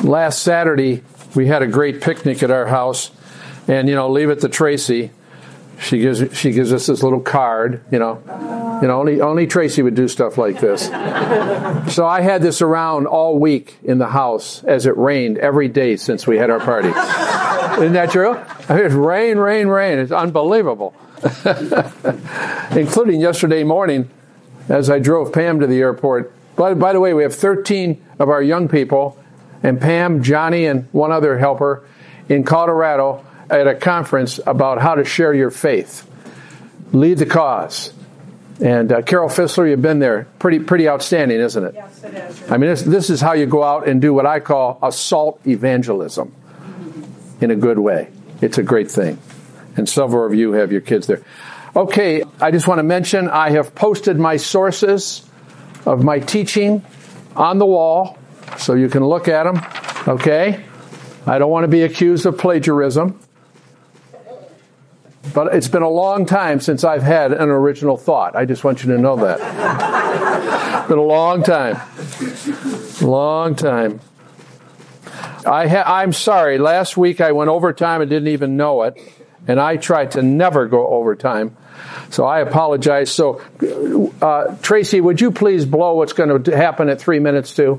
Last Saturday, we had a great picnic at our house, and leave it to Tracy. She gives us this little card. Only Tracy would do stuff like this. So I had this around all week in the house as it rained every day since we had our party. Isn't that true? It's rain, rain, rain. It's unbelievable. Including yesterday morning as I drove Pam to the airport. By the way, we have 13 of our young people, and Pam, Johnny, and one other helper in Colorado at a conference about how to share your faith. Lead the cause. And Carol Fissler, you've been there. Pretty outstanding, isn't it? Yes, it is. I mean, this is how you go out and do what I call assault evangelism in a good way. It's a great thing. And several of you have your kids there. Okay, I just want to mention I have posted my sources of my teaching on the wall so you can look at them. Okay? I don't want to be accused of plagiarism. But it's been a long time since I've had an original thought. I just want you to know that. It's been a long time. Long time. I'm sorry. Last week I went overtime and didn't even know it. And I try to never go overtime. So I apologize. So, Tracy, would you please blow what's going to happen at 3 minutes to?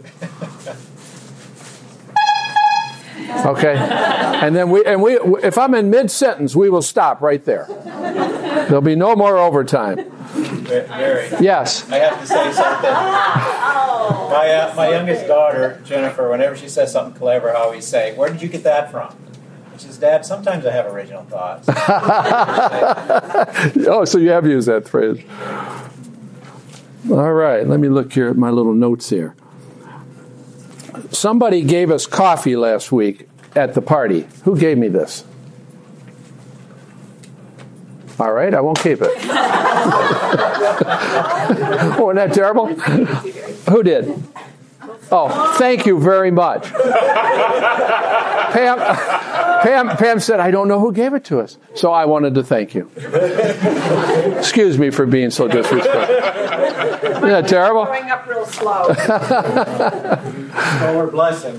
Okay. And then if I'm in mid-sentence, we will stop right there. There'll be no more overtime. Mary. Yes. I have to say something. My youngest daughter, Jennifer, whenever she says something clever, I always say, "Where did you get that from?" She says, "Dad, sometimes I have original thoughts." Oh, so you have used that phrase. All right. Let me look here at my little notes here. Somebody gave us coffee last week at the party. Who gave me this? All right, I won't keep it. Wasn't that terrible? Who did? Oh, thank you very much. Pam said, I don't know who gave it to us. So I wanted to thank you. Excuse me for being so disrespectful. Isn't that terrible? Growing up real slow. Oh, we're blessing.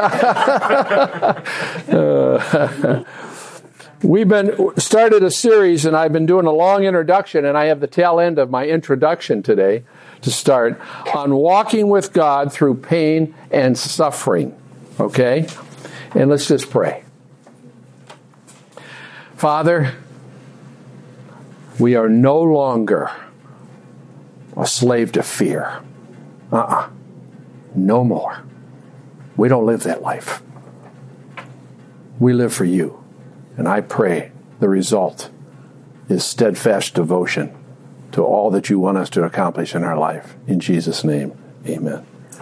We've started a series, and I've been doing a long introduction, and I have the tail end of my introduction today to start on walking with God through pain and suffering. Okay? And let's just pray. Father, we are no longer a slave to fear. No more. We don't live that life. We live for you. And I pray the result is steadfast devotion to all that you want us to accomplish in our life. In Jesus' name, amen.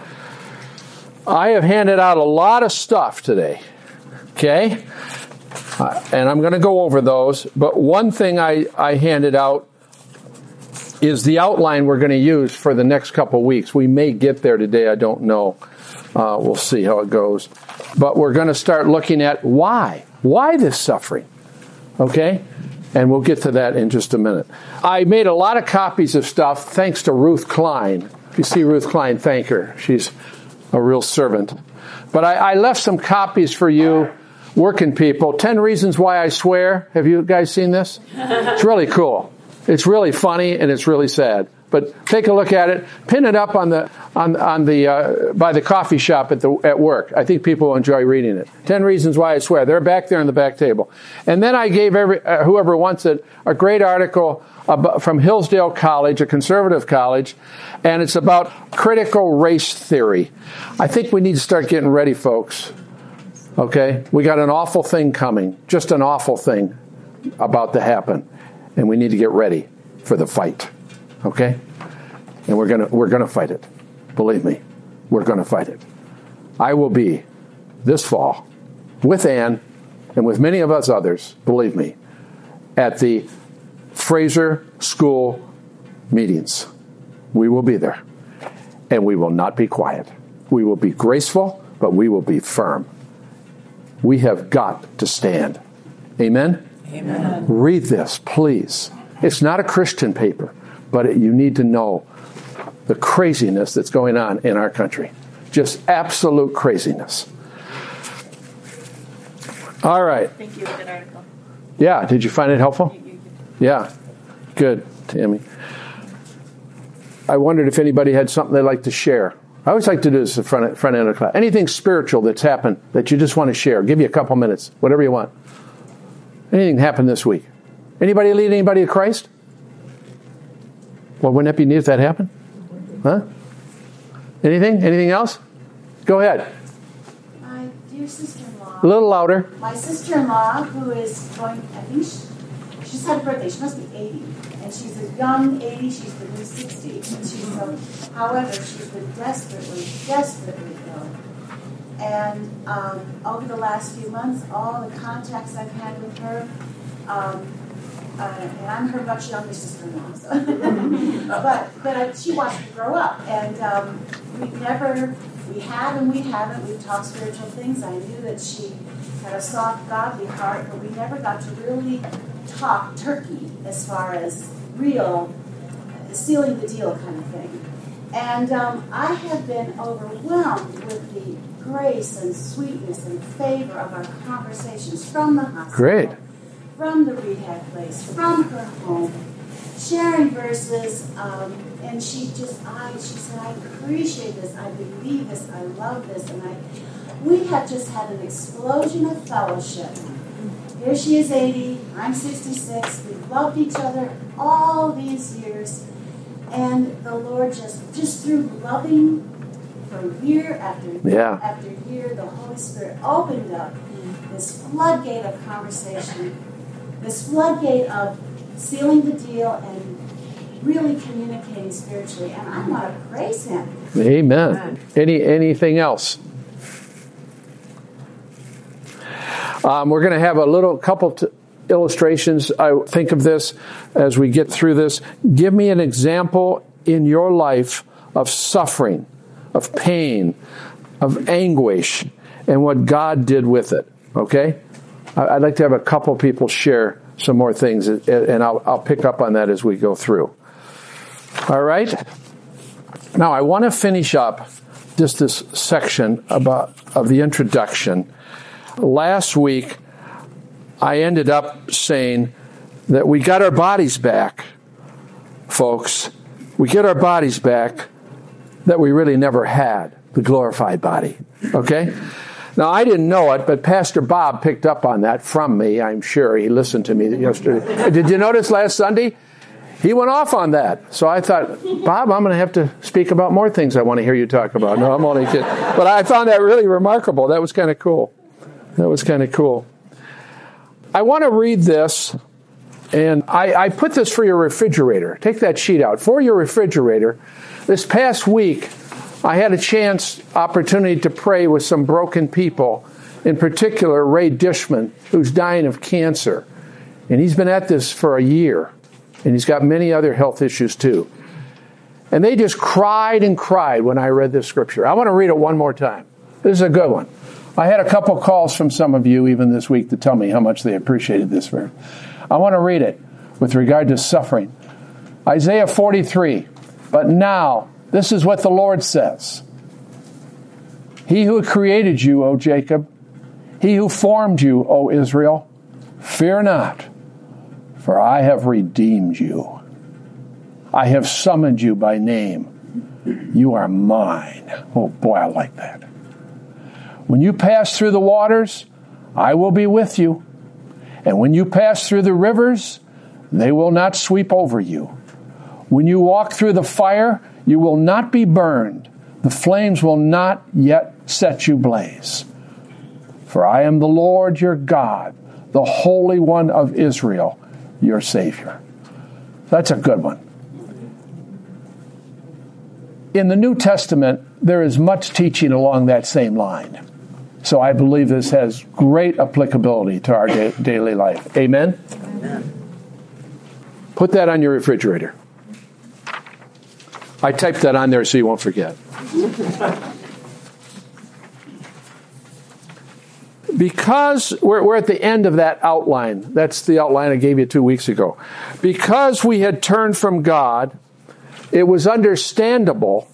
I have handed out a lot of stuff today, okay? And I'm going to go over those. But one thing I handed out is the outline we're going to use for the next couple of weeks. We may get there today. I don't know. We'll see how it goes. But we're going to start looking at why. Why this suffering? Okay? And we'll get to that in just a minute. I made a lot of copies of stuff thanks to Ruth Klein. If you see Ruth Klein, thank her. She's a real servant. But I left some copies for you, working people. 10 Reasons Why I Swear. Have you guys seen this? It's really cool. It's really funny and it's really sad. But take a look at it. Pin it up on the by the coffee shop at work. I think people will enjoy reading it. 10 Reasons Why I Swear. They're back there on the back table. And then I gave whoever wants it a great article from Hillsdale College, a conservative college, and it's about critical race theory. I think we need to start getting ready, folks. Okay, we got an awful thing coming. Just an awful thing about to happen, and we need to get ready for the fight. Okay? And we're gonna fight it. Believe me, we're gonna fight it. I will be this fall with Ann and with many of us others, believe me, at the Fraser School meetings. We will be there. And we will not be quiet. We will be graceful, but we will be firm. We have got to stand. Amen? Amen. Read this, please. It's not a Christian paper. But you need to know the craziness that's going on in our country. Just absolute craziness. All right. Thank you for that article. Yeah, did you find it helpful? Yeah, good, Tammy. I wondered if anybody had something they'd like to share. I always like to do this at the front end of the class. Anything spiritual that's happened that you just want to share. Give you a couple minutes, whatever you want. Anything happened this week? Anybody lead anybody to Christ? Well, wouldn't that be neat if that happened? Huh? Anything? Anything else? Go ahead. My dear sister-in-law. A little louder. My sister-in-law, who is going, I think she just had a birthday. She must be 80. And she's a young 80. She's the new 60. And however, she's been desperately ill. And over the last few months, all the contacts I've had with her, and I'm her much younger sister-in-law, so. but she wants to grow up, and we haven't. We've talked spiritual things. I knew that she had a soft, godly heart, but we never got to really talk turkey as far as real sealing the deal kind of thing. And I have been overwhelmed with the grace and sweetness and favor of our conversations from the hospital. Great. From the rehab place, from her home, sharing verses, and she said, I appreciate this, I believe this, I love this, and we have just had an explosion of fellowship. Here she is 80, I'm 66, we've loved each other all these years, and the Lord just through loving for year after year after year, the Holy Spirit opened up this floodgate of conversation, this floodgate of sealing the deal and really communicating spiritually. And I want to praise Him. Amen. Anything else? We're going to have a couple illustrations. I think of this as we get through this. Give me an example in your life of suffering, of pain, of anguish, and what God did with it. Okay? I'd like to have a couple people share some more things, and I'll pick up on that as we go through. All right? Now, I want to finish up just this section of the introduction. Last week, I ended up saying that we got our bodies back, folks. We get our bodies back that we really never had, the glorified body. Okay? Now, I didn't know it, but Pastor Bob picked up on that from me, I'm sure. He listened to me yesterday. Did you notice last Sunday? He went off on that. So I thought, Bob, I'm going to have to speak about more things I want to hear you talk about. No, I'm only kidding. But I found that really remarkable. That was kind of cool. I want to read this, and I put this for your refrigerator. Take that sheet out. For your refrigerator, this past week, I had a opportunity to pray with some broken people, in particular Ray Dishman, who's dying of cancer. And he's been at this for a year, and he's got many other health issues too. And they just cried and cried when I read this scripture. I want to read it one more time. This is a good one. I had a couple calls from some of you even this week to tell me how much they appreciated this verse. I want to read it with regard to suffering. Isaiah 43, but now, this is what the Lord says. He who created you, O Jacob, he who formed you, O Israel, fear not, for I have redeemed you. I have summoned you by name. You are mine. Oh boy, I like that. When you pass through the waters, I will be with you. And when you pass through the rivers, they will not sweep over you. When you walk through the fire, you will not be burned. The flames will not yet set you ablaze. For I am the Lord your God, the Holy One of Israel, your Savior. That's a good one. In the New Testament, there is much teaching along that same line. So I believe this has great applicability to our daily life. Amen? Amen? Put that on your refrigerator. I typed that on there so you won't forget. Because we're at the end of that outline. That's the outline I gave you 2 weeks ago. Because we had turned from God, it was understandable,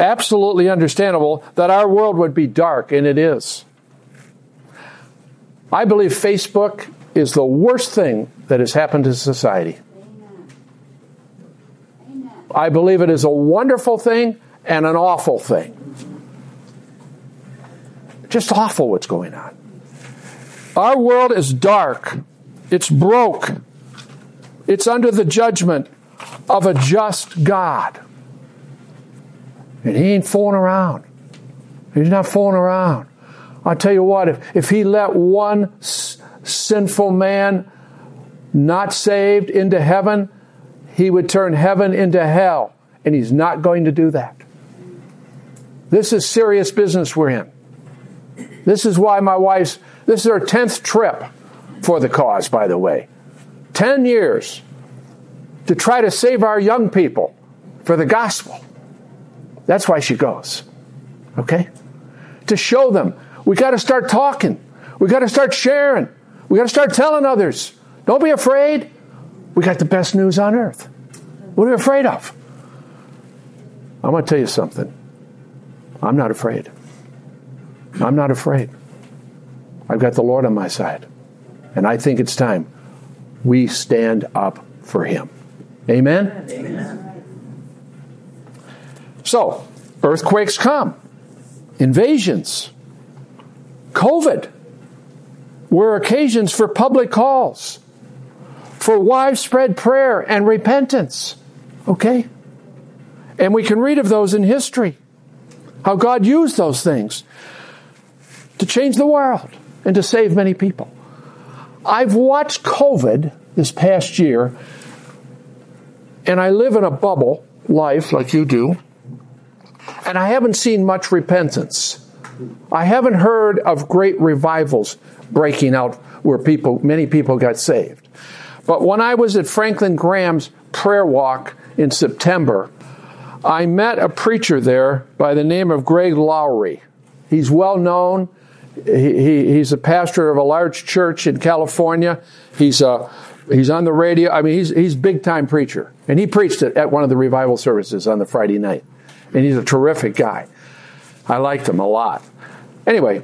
absolutely understandable, that our world would be dark, and it is. I believe Facebook is the worst thing that has happened to society. Amen. I believe it is a wonderful thing and an awful thing. Just awful what's going on. Our world is dark. It's broke. It's under the judgment of a just God. And he ain't fooling around. He's not fooling around. I'll tell you what, if he let one sinful man not saved into heaven, he would turn heaven into hell. And he's not going to do that. This is serious business we're in. This is why this is her 10th trip for the cause, by the way. 10 years to try to save our young people for the gospel. That's why she goes. Okay? To show them. We got to start talking. We got to start sharing. We got to start telling others. Don't be afraid. We got the best news on earth. What are you afraid of? I'm going to tell you something. I'm not afraid. I'm not afraid. I've got the Lord on my side. And I think it's time we stand up for him. Amen? Amen. So, earthquakes come. Invasions. COVID were occasions for public calls, for widespread prayer and repentance. Okay? And we can read of those in history. How God used those things to change the world and to save many people. I've watched COVID this past year, and I live in a bubble life like you do, and I haven't seen much repentance. I haven't heard of great revivals breaking out where many people got saved. But when I was at Franklin Graham's prayer walk in September, I met a preacher there by the name of Greg Lowry. He's well known. He's a pastor of a large church in California. He's on the radio. I mean, he's a big-time preacher. And he preached it at one of the revival services on the Friday night. And he's a terrific guy. I liked him a lot. Anyway,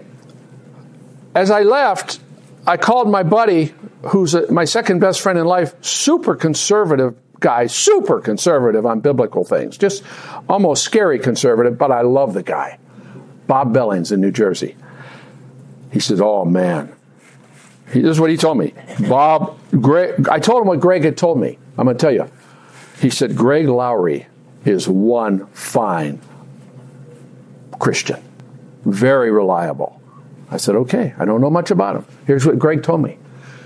as I left, I called my buddy, who's my second best friend in life, super conservative guy, super conservative on biblical things, just almost scary conservative, but I love the guy, Bob Bellings in New Jersey. He says, oh man, this is what he told me. Greg, I told him what Greg had told me. I'm going to tell you. He said, Greg Lowry is one fine Christian. Very reliable. I said, okay, I don't know much about him. Here's what Greg told me.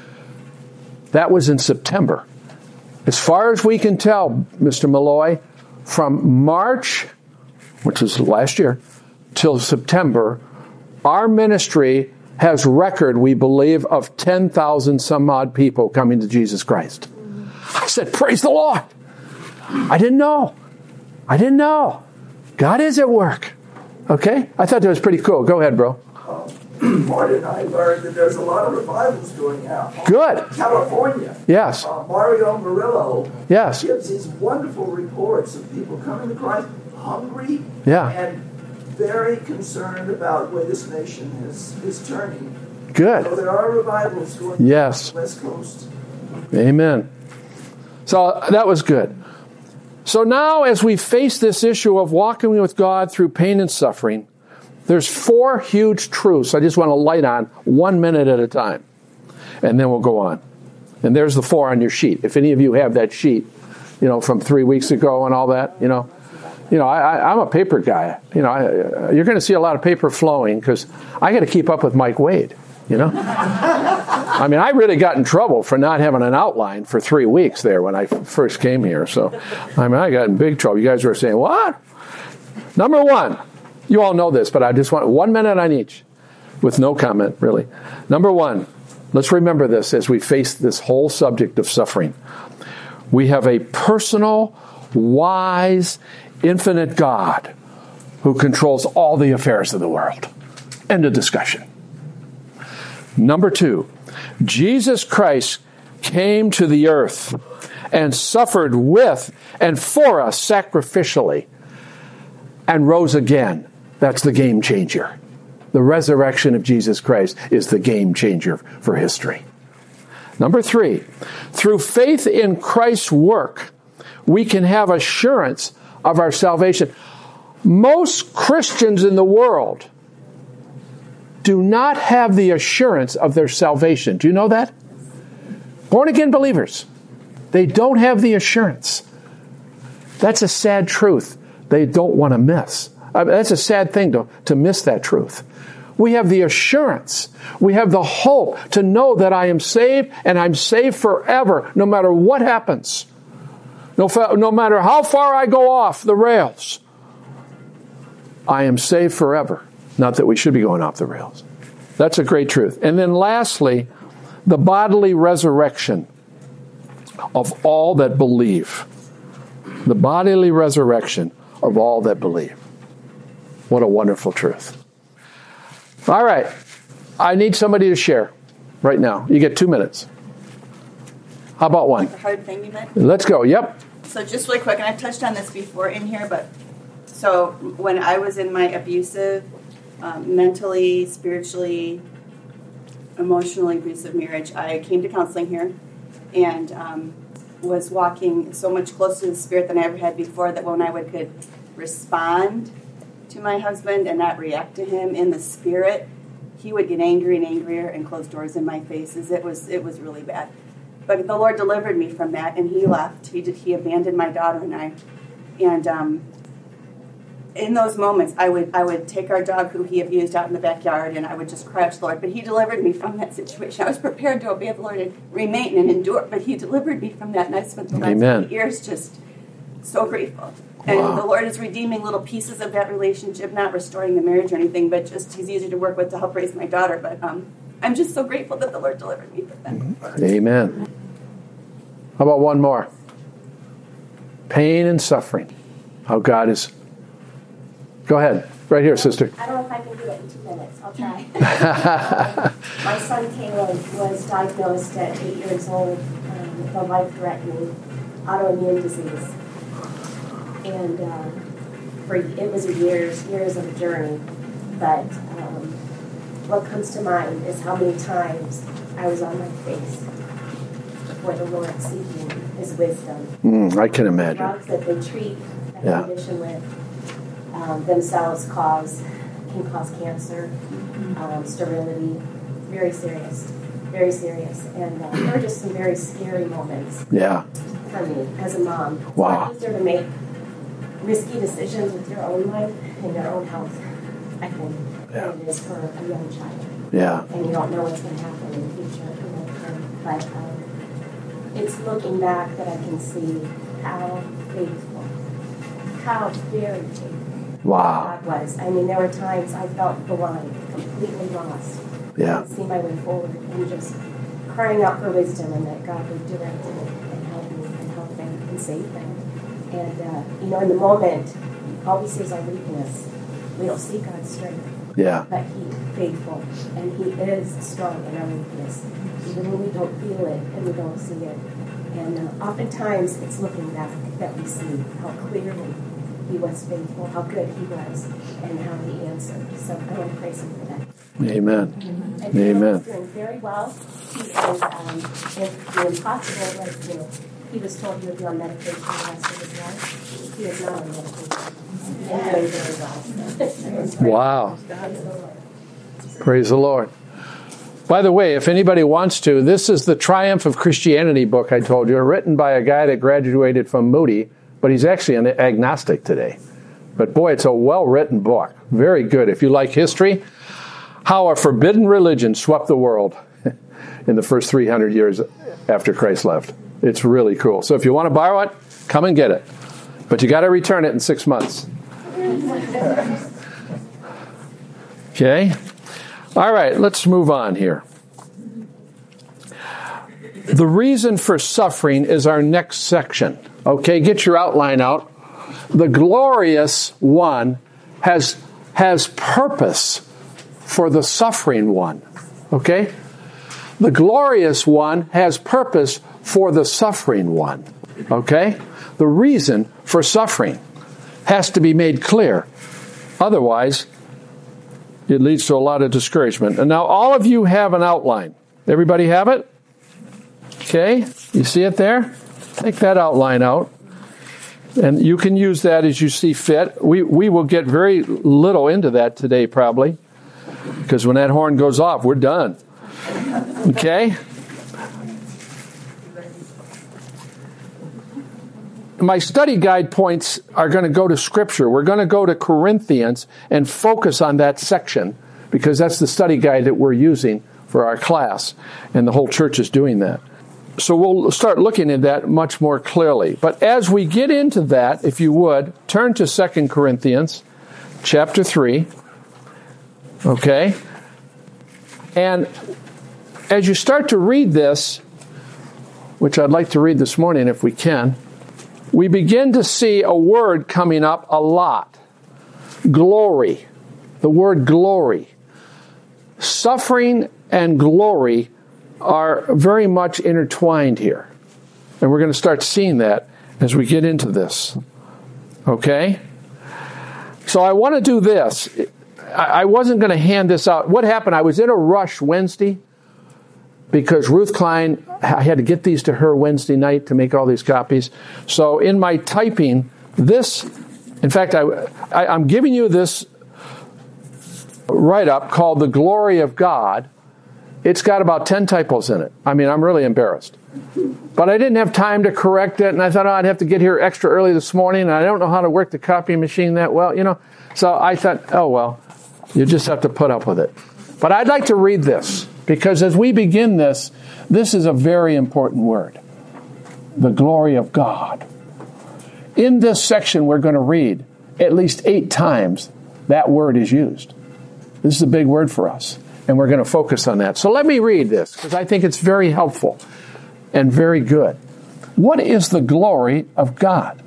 That was in September. As far as we can tell, Mr. Malloy, from March, which is last year, till September, our ministry has record, we believe, of 10,000 some odd people coming to Jesus Christ. I said, praise the Lord. I didn't know. God is at work. Okay? I thought that was pretty cool. Go ahead, bro. Marty and I learned that there's a lot of revivals going out. Good. California. Yes. Mario Murillo yes. gives these wonderful reports of people coming to Christ hungry and very concerned about where this nation is turning. Good. So there are revivals going on the West Coast. Amen. So that was good. So now as we face this issue of walking with God through pain and suffering, there's 4 huge truths I just want to light on 1 minute at a time. And then we'll go on. And there's the 4 on your sheet. If any of you have that sheet, from 3 weeks ago and all that, I'm a paper guy. You're going to see a lot of paper flowing because I got to keep up with Mike Wade, I mean, I really got in trouble for not having an outline for 3 weeks there when I first came here. So, I got in big trouble. You guys were saying, what? Number 1. You all know this, but I just want 1 minute on each with no comment, really. Number 1, let's remember this as we face this whole subject of suffering. We have a personal, wise, infinite God who controls all the affairs of the world. End of discussion. Number 2, Jesus Christ came to the earth and suffered with and for us sacrificially and rose again. That's the game changer. The resurrection of Jesus Christ is the game changer for history. Number 3, through faith in Christ's work, we can have assurance of our salvation. Most Christians in the world do not have the assurance of their salvation. Do you know that? Born-again believers, they don't have the assurance. That's a sad truth they don't want to miss. That's a sad thing to miss that truth. We have the assurance. We have the hope to know that I am saved and I'm saved forever, no matter what happens. No matter how far I go off the rails, I am saved forever. Not that we should be going off the rails. That's a great truth. And then lastly, the bodily resurrection of all that believe. The bodily resurrection of all that believe. What a wonderful truth. All right. I need somebody to share right now. You get 2 minutes. How about one? Like the hard thing you meant? Let's go. Yep. So just really quick, and I've touched on this before in here, but so when I was in my abusive, mentally, spiritually, emotionally abusive marriage, I came to counseling here and was walking so much closer to the Spirit than I ever had before that when I could respond to my husband and not react to him in the Spirit, he would get angry and angrier and close doors in my faces. It was really bad. But the Lord delivered me from that, and he left. He abandoned my daughter and I. And in those moments, I would take our dog, who he abused, out in the backyard, and I would just cry out to the Lord. But he delivered me from that situation. I was prepared to obey the Lord and remain and endure, but he delivered me from that, and I spent the last 20 years just so grateful. And the Lord is redeeming little pieces of that relationship, not restoring the marriage or anything, but just he's easy to work with to help raise my daughter. But I'm just so grateful that the Lord delivered me from that. Amen. How about one more? Pain and suffering. How God is... Go ahead. Right here, sister. I don't know if I can do it in 2 minutes. I'll try. My son Caleb was diagnosed at 8 years old with a life-threatening autoimmune disease. And it was years of a journey. But what comes to mind is how many times I was on my face before the Lord seeking his wisdom. I can imagine. The drugs that they treat that condition with themselves can cause cancer, sterility. Very serious. And there were just some very scary moments for me as a mom. Wow. It's easier to make risky decisions with your own life and your own health, I think, than it is for a young child. Yeah. And you don't know what's going to happen in the future. But it's looking back that I can see how faithful, how very faithful God was. I mean, there were times I felt blind, completely lost. I couldn't see my way forward and just crying out for wisdom and that God would direct me and help them and save them. And, in the moment, all we see is our weakness. We don't see God's strength. Yeah. But He's faithful, and He is strong in our weakness, even when we don't feel it and we don't see it. And oftentimes, it's looking back that we see how clearly He was faithful, how good He was, and how He answered. So I want to praise Him for that. Amen. And Amen. He's doing very well. He is, if the impossible was, he was told he would be on medication the rest of his life. He is not on medication. And doing very well. Wow. Praise the Lord. By the way, if anybody wants to, this is the Triumph of Christianity book I told you, written by a guy that graduated from Moody, but he's actually an agnostic today. But boy, it's a well-written book. Very good. If you like history, how a forbidden religion swept the world in the first 300 years after Christ left. It's really cool. So if you want to borrow it, come and get it. But you got to return it in 6 months. Okay? All right, let's move on here. The reason for suffering is our next section. Okay, get your outline out. The glorious one has purpose for the suffering one. Okay? The glorious one has purpose for the suffering one. Okay? The reason for suffering has to be made clear. Otherwise, it leads to a lot of discouragement. And now all of you have an outline. Everybody have it? Okay, you see it there? Take that outline out. And you can use that as you see fit. We will get very little into that today probably, because when that horn goes off, we're done. Okay? My study guide points are going to go to Scripture. We're going to go to Corinthians and focus on that section, because that's the study guide that we're using for our class, and the whole church is doing that. So we'll start looking at that much more clearly. But as we get into that, if you would, turn to 2 Corinthians chapter 3. Okay? And as you start to read this, which I'd like to read this morning if we can, we begin to see a word coming up a lot. Glory. The word glory. Suffering and glory are very much intertwined here. And we're going to start seeing that as we get into this. Okay? So I want to do this. I wasn't going to hand this out. What happened? I was in a rush Wednesday because Ruth Klein, I had to get these to her Wednesday night to make all these copies. So in my typing, this, in fact, I'm giving you this write-up called The Glory of God. It's got about 10 typos in it. I mean, I'm really embarrassed. But I didn't have time to correct it, and I thought, I'd have to get here extra early this morning, and I don't know how to work the copy machine that well, you know. So I thought, oh, well, you just have to put up with it. But I'd like to read this, because as we begin this is a very important word. The glory of God. In this section we're going to read, at least 8 times that word is used. This is a big word for us. And we're going to focus on that. So let me read this, because I think it's very helpful and very good. What is the glory of God?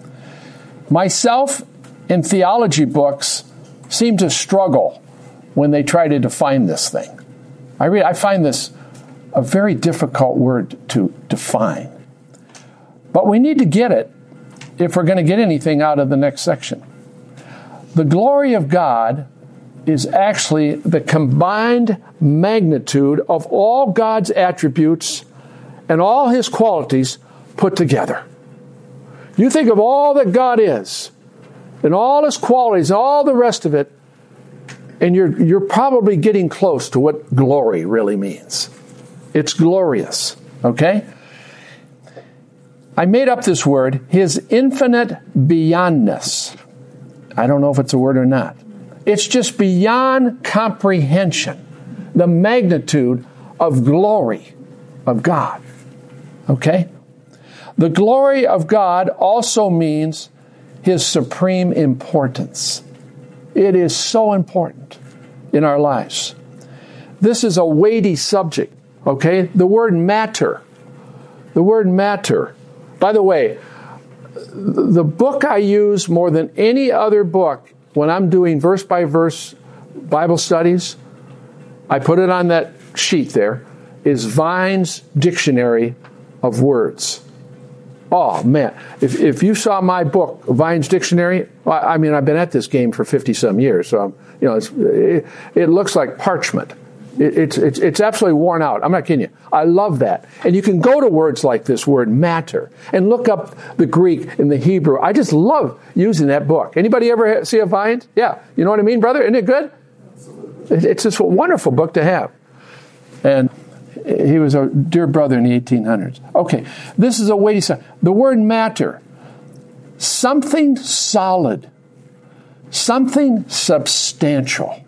Myself in theology books seem to struggle when they try to define this thing. I find this a very difficult word to define. But we need to get it if we're going to get anything out of the next section. The glory of God is actually the combined magnitude of all God's attributes and all His qualities put together. You think of all that God is, and all His qualities, and all the rest of it, and you're probably getting close to what glory really means. It's glorious, okay? I made up this word, His infinite beyondness. I don't know if it's a word or not. It's just beyond comprehension, the magnitude of glory of God. Okay? The glory of God also means His supreme importance. It is so important in our lives. This is a weighty subject. Okay? The word matter. The word matter. By the way, the book I use more than any other book when I'm doing verse-by-verse Bible studies, I put it on that sheet there, is Vine's Dictionary of Words. Oh, man. If you saw my book, Vine's Dictionary, I mean, I've been at this game for 50-some years, so it looks like parchment. It's absolutely worn out. I'm not kidding you. I love that. And you can go to words like this word matter and look up the Greek and the Hebrew. I just love using that book. Anybody ever see a Vine? Yeah. You know what I mean, brother? Isn't it good? It's just a wonderful book to have. And he was a dear brother in the 1800s. Okay. This is a weighty subject. The word matter. Something solid. Something substantial.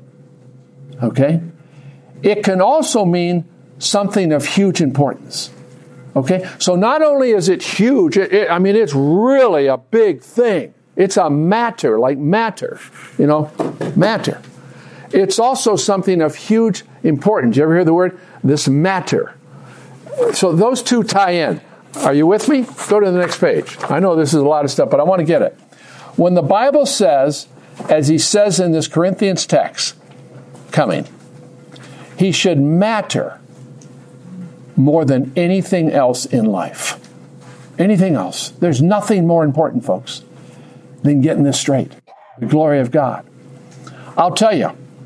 Okay? It can also mean something of huge importance. Okay? So not only is it huge, it's really a big thing. It's a matter, like matter. Matter. It's also something of huge importance. You ever hear the word? This matter. So those two tie in. Are you with me? Go to the next page. I know this is a lot of stuff, but I want to get it. When the Bible says, as he says in this Corinthians text, coming, he should matter more than anything else in life. Anything else. There's nothing more important, folks, than getting this straight. The glory of God. I'll tell you,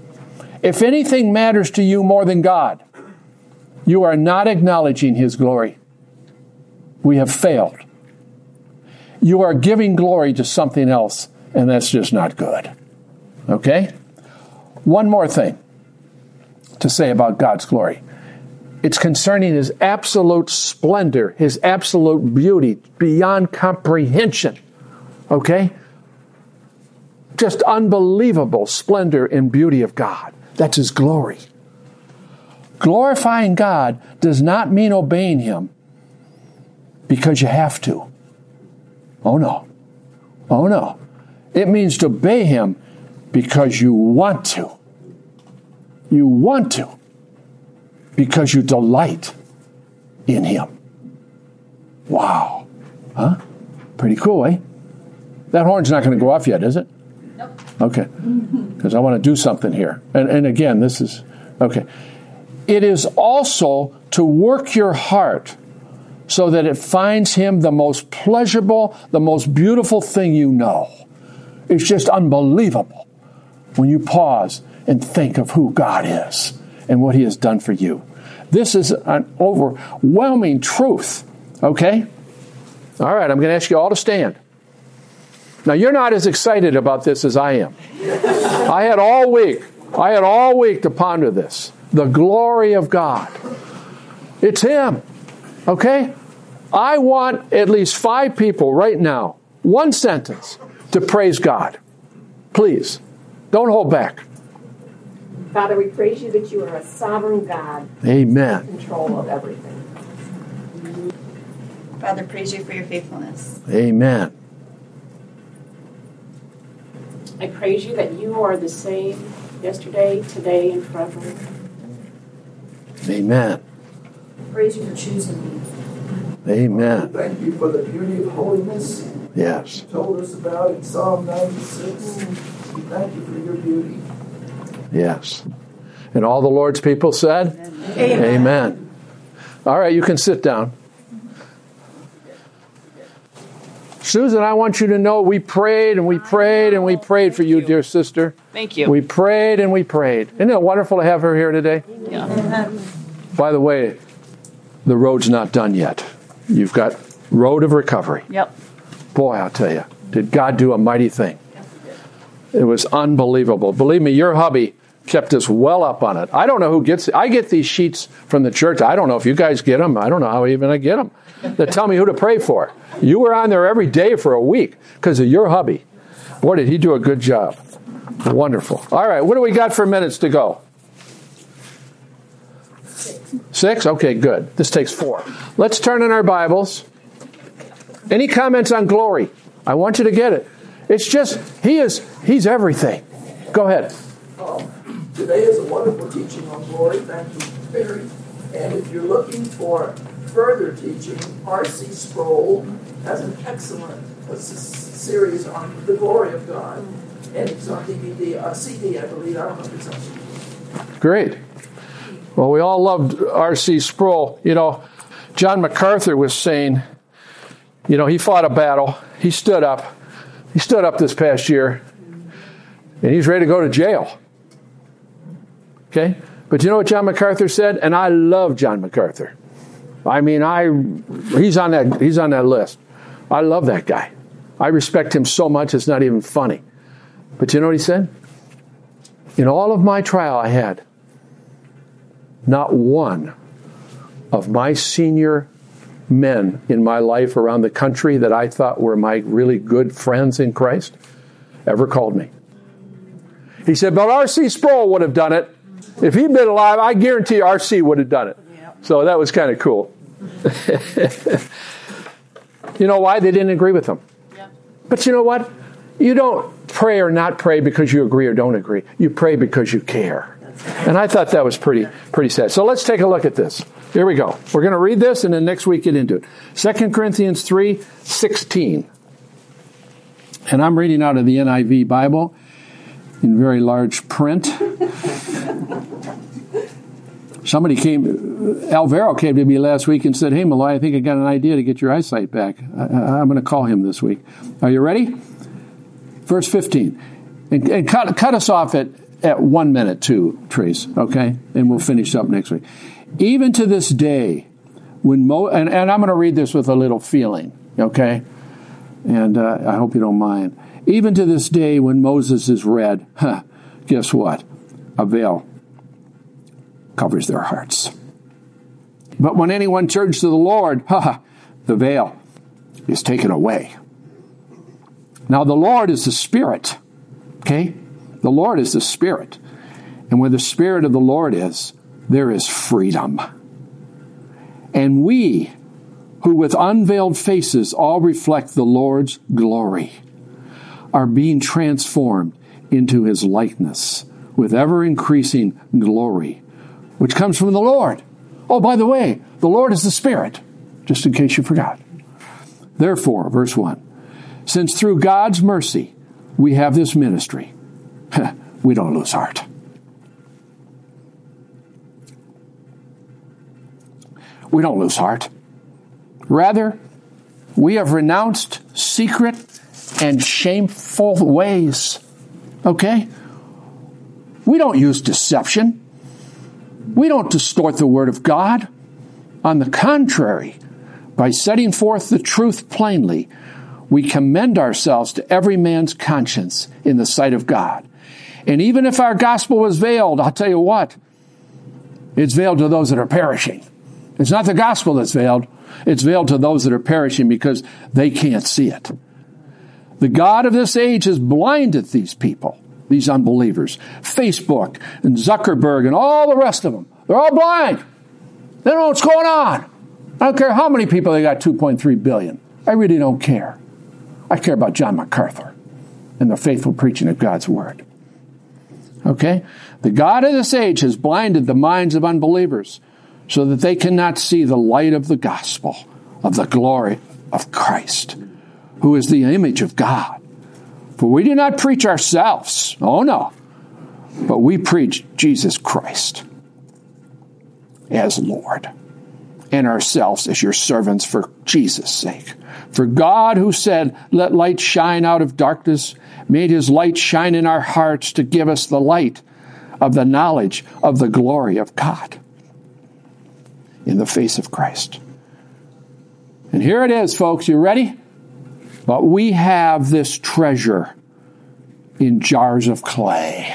If anything matters to you more than God, you are not acknowledging His glory. We have failed. You are giving glory to something else, and that's just not good. Okay? One more thing to say about God's glory. It's concerning His absolute splendor, His absolute beauty, beyond comprehension. Okay? Just unbelievable splendor and beauty of God. That's His glory. Glorifying God does not mean obeying Him because you have to. Oh no. Oh no. It means to obey Him because you want to. You want to. Because you delight in Him. Wow. Huh? Pretty cool, eh? That horn's not going to go off yet, is it? Nope. Okay. Because I want to do something here. And again, this is... Okay. It is also to work your heart so that it finds Him the most pleasurable, the most beautiful thing you know. It's just unbelievable when you pause and think of who God is and what He has done for you. This is an overwhelming truth. Okay? All right, I'm going to ask you all to stand. Now, you're not as excited about this as I am. I had all week to ponder this. The glory of God. It's Him. Okay? I want at least 5 people right now, one sentence, to praise God. Please, don't hold back. Father, we praise You that You are a sovereign God. Amen. In control of everything. Father, praise You for Your faithfulness. Amen. I praise You that You are the same yesterday, today, and forever. Amen. Praise You for choosing me. Amen. Thank You for the beauty of holiness. Yes. You told us about in Psalm 96. We thank You for Your beauty. Yes. And all the Lord's people said? Amen. Amen. All right, you can sit down. Susan, I want you to know we prayed and we prayed and we prayed for you, dear sister. Thank you. We prayed and we prayed. Isn't it wonderful to have her here today? Yeah. By the way, the road's not done yet. You've got road of recovery. Yep. Boy, I'll tell you, did God do a mighty thing. It was unbelievable. Believe me, your hubby kept us well up on it. I don't know who gets it. I get these sheets from the church. I don't know if you guys get them. I don't know how even I get them. They tell me who to pray for. You were on there every day for a week because of your hubby. Boy, did he do a good job. Wonderful. All right, what do we got for minutes to go? 6? Okay, good. This takes 4. Let's turn in our Bibles. Any comments on glory? I want you to get it. It's just, He's everything. Go ahead. Today is a wonderful teaching on glory. Thank you, Barry. And if you're looking for further teaching, R.C. Sproul has an excellent series on the glory of God. And it's on DVD, CD, I believe. I don't know if it's on CD. Great. Well, we all loved R.C. Sproul. You know, John MacArthur was saying, you know, he fought a battle. He stood up. He stood up this past year. And he's ready to go to jail. Okay? But you know what John MacArthur said? And I love John MacArthur. I mean, he's on that list. I love that guy. I respect him so much, it's not even funny. But you know what he said? In all of my trial I had, not one of my senior men in my life around the country that I thought were my really good friends in Christ ever called me. He said, but R.C. Sproul would have done it. If he'd been alive, I guarantee R.C. would have done it. Yep. So that was kind of cool. You know why? They didn't agree with him. Yep. But you know what? You don't pray or not pray because you agree or don't agree. You pray because you care. And I thought that was pretty sad. So let's take a look at this. Here we go. We're going to read this and then next week get into it. 2 Corinthians 3:16. And I'm reading out of the NIV Bible in very large print. Alvaro came to me last week and said, hey, Malloy, I think I got an idea to get your eyesight back. I'm going to call him this week. Are you ready? Verse 15. And cut us off at at 1 minute too, Trace, okay? And we'll finish up next week. Even to this day, when and I'm going to read this with a little feeling, okay? And I hope you don't mind. Even to this day, when Moses is read, guess what? A veil covers their hearts. But when anyone turns to the Lord, the veil is taken away. Now the Lord is the Spirit, okay? The Lord is the Spirit. And where the Spirit of the Lord is, there is freedom. And we, who with unveiled faces all reflect the Lord's glory, are being transformed into his likeness with ever-increasing glory, which comes from the Lord. Oh, by the way, the Lord is the Spirit, just in case you forgot. Therefore, verse 1, since through God's mercy we have this ministry, we don't lose heart. We don't lose heart. Rather, we have renounced secret and shameful ways. Okay? We don't use deception. We don't distort the Word of God. On the contrary, by setting forth the truth plainly, we commend ourselves to every man's conscience in the sight of God. And even if our gospel was veiled, I'll tell you what, it's veiled to those that are perishing. It's not the gospel that's veiled. It's veiled to those that are perishing because they can't see it. The God of this age has blinded these people, these unbelievers. Facebook and Zuckerberg and all the rest of them. They're all blind. They don't know what's going on. I don't care how many people they got, 2.3 billion. I really don't care. I care about John MacArthur and the faithful preaching of God's Word. Okay? The God of this age has blinded the minds of unbelievers so that they cannot see the light of the gospel, of the glory of Christ, who is the image of God. For we do not preach ourselves, oh no, but we preach Jesus Christ as Lord, and ourselves as your servants for Jesus' sake. For God, who said, let light shine out of darkness, made his light shine in our hearts to give us the light of the knowledge of the glory of God in the face of Christ. And here it is, folks. You ready? But we have this treasure in jars of clay.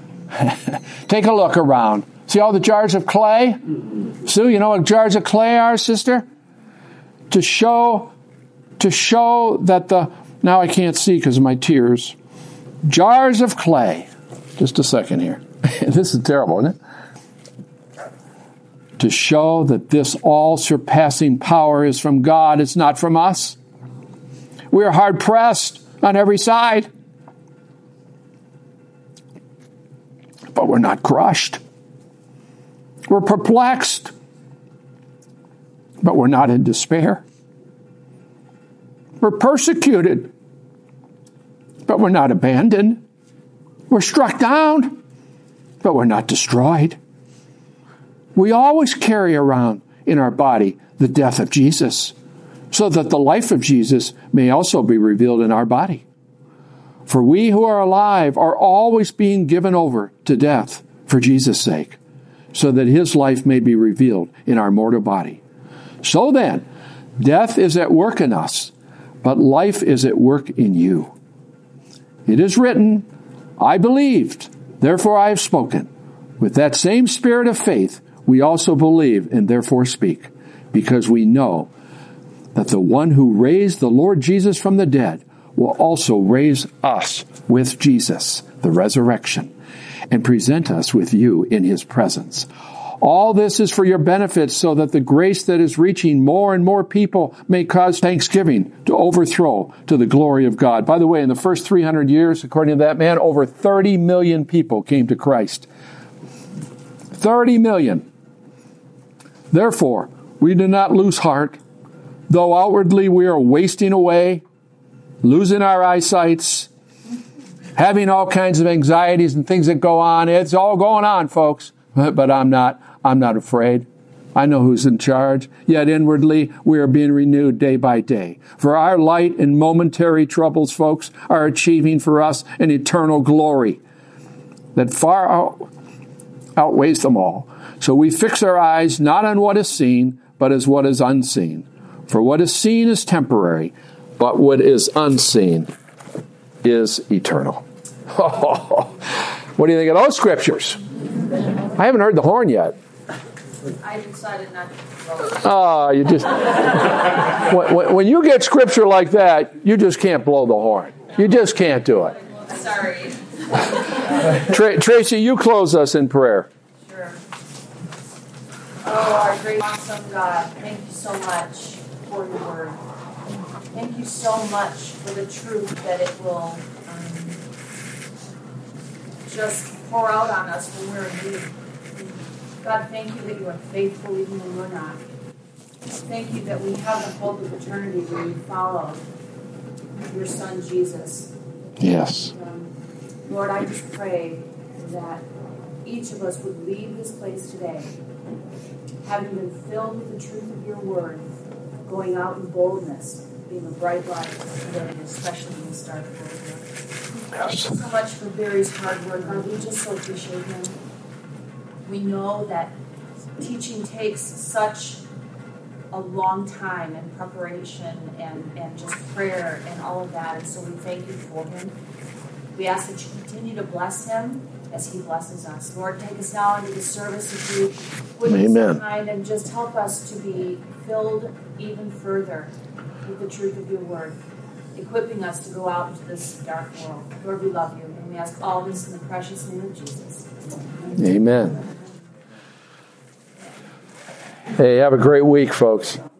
Take a look around. See all the jars of clay? Sue, you know what jars of clay are, sister? To show that now I can't see because of my tears. Jars of clay. Just a second here. This is terrible, isn't it? To show that this all-surpassing power is from God, it's not from us. We are hard-pressed on every side. But we're not crushed. We're perplexed. But we're not in despair. We're persecuted. But we're not abandoned. We're struck down. But we're not destroyed. We always carry around in our body the death of Jesus, so that the life of Jesus may also be revealed in our body. For we who are alive are always being given over to death for Jesus' sake, so that his life may be revealed in our mortal body. So then, death is at work in us, but life is at work in you. It is written, I believed, therefore I have spoken. With that same spirit of faith, we also believe and therefore speak, because we know that the one who raised the Lord Jesus from the dead will also raise us with Jesus, the resurrection, and present us with you in his presence. All this is for your benefit, so that the grace that is reaching more and more people may cause thanksgiving to overthrow to the glory of God. By the way, in the first 300 years, according to that man, over 30 million people came to Christ. 30 million. Therefore, we do not lose heart, though outwardly we are wasting away, losing our eyesights, having all kinds of anxieties and things that go on. It's all going on, folks. But I'm not afraid. I know who's in charge. Yet inwardly, we are being renewed day by day. For our light and momentary troubles, folks, are achieving for us an eternal glory, that far outweighs them all. So we fix our eyes not on what is seen, but as what is unseen. For what is seen is temporary, but what is unseen is eternal. What do you think of those scriptures? I haven't heard the horn yet. I decided not to blow it. Oh, you just... when you get scripture like that, you just can't blow the horn. You just can't do it. Sorry. Tracy, you close us in prayer. Sure. Oh, our great, awesome God, thank you so much for your word. Thank you so much for the truth that it will just pour out on us when we're in need. God, thank you that you are faithful even when we're not. Thank you that we have the hope of eternity when we follow your Son, Jesus. Yes. Lord, I just pray that each of us would leave this place today having been filled with the truth of your word, going out in boldness, being a bright light, especially in this dark world. Thank you so much for Barry's hard work. God, we just so appreciate him. We know that teaching takes such a long time in preparation and just prayer and all of that, and so we thank you for him. We ask that you continue to bless him as he blesses us. Lord, take us now into the service of you. Amen. And just help us to be filled even further with the truth of your word, equipping us to go out into this dark world. Lord, we love you, and we ask all this in the precious name of Jesus. Amen. Hey, have a great week, folks.